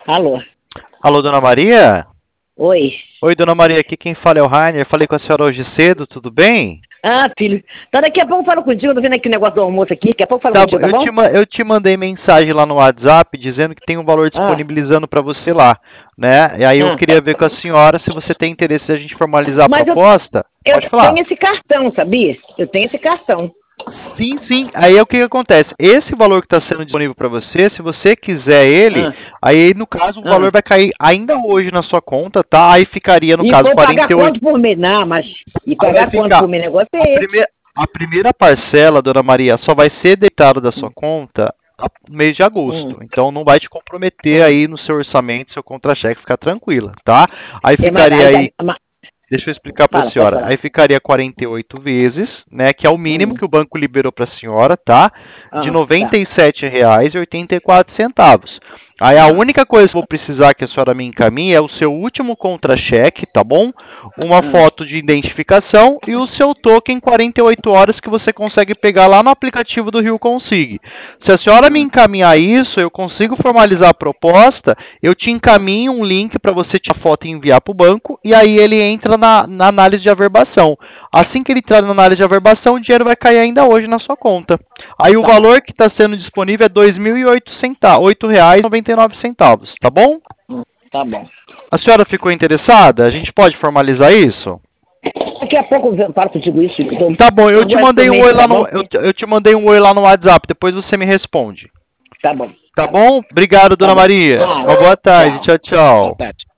Alô? Alô, dona Maria? Oi? Oi, dona Maria, aqui quem fala é o Rainer. Falei com a senhora hoje cedo, tudo bem? Ah, filho. Tá, daqui a pouco eu falo contigo. Eu tô vendo aqui o negócio do almoço aqui. Daqui a pouco eu falo Tá bom, contigo, tá bom? eu te mandei mensagem lá no WhatsApp dizendo que tem um valor Ah, disponibilizando para você lá, né? E aí eu ah. queria ver com a senhora se você tem interesse em a gente formalizar a Mas proposta. eu Pode falar. tenho esse cartão, sabia? Eu tenho esse cartão. Sim, sim. Aí o que que acontece? Esse valor que está sendo disponível para você, se você quiser ele, Ah, aí no caso o ah. valor vai cair ainda hoje na sua conta, tá? Aí ficaria no E caso vou pagar 48. quanto por mês? Não, mas... E Aí vai pagar quanto ficar por mês? O negócio a é esse. primeira, a primeira parcela, dona Maria, só vai ser debitada da sua conta no mês de Hum, agosto. Então não vai te comprometer hum. aí no seu orçamento, seu contra-cheque, fica tranquila, tá? Aí É, mas, ficaria aí, mas... deixa eu explicar para a Fala, pode senhora. falar. Aí ficaria 48 vezes, né, que é o mínimo Hum. que o banco liberou para a senhora, tá? De Ah, R$ tá. 97,84. Aí a Ah, única coisa que eu vou precisar que a senhora me encaminhe é o seu último contra-cheque, tá bom? Uma ah. foto de identificação e o seu token 48 horas que você consegue pegar lá no aplicativo do Rio Consig. Se a senhora me Ah. encaminhar isso, eu consigo formalizar a proposta, eu te encaminho um link para você tirar foto e enviar para o banco, e aí ele entra na análise de averbação. Assim que ele entrar na análise de averbação, o dinheiro vai cair ainda hoje na sua conta. Aí o Tá bom. valor que está sendo disponível é R$ 2.008,99, tá bom? Tá bom. A senhora ficou interessada? A gente pode formalizar isso? Daqui a pouco eu falo contigo isso. Tá bom, eu te Agora esse mandei um mês, oi tá lá bom? no eu te mandei um oi lá no WhatsApp, depois você me responde. Tá bom. Tá bom? Obrigado, Tá dona bom. Maria. Ah, Uma boa tarde. tchau. Tchau, Boa tchau. tarde.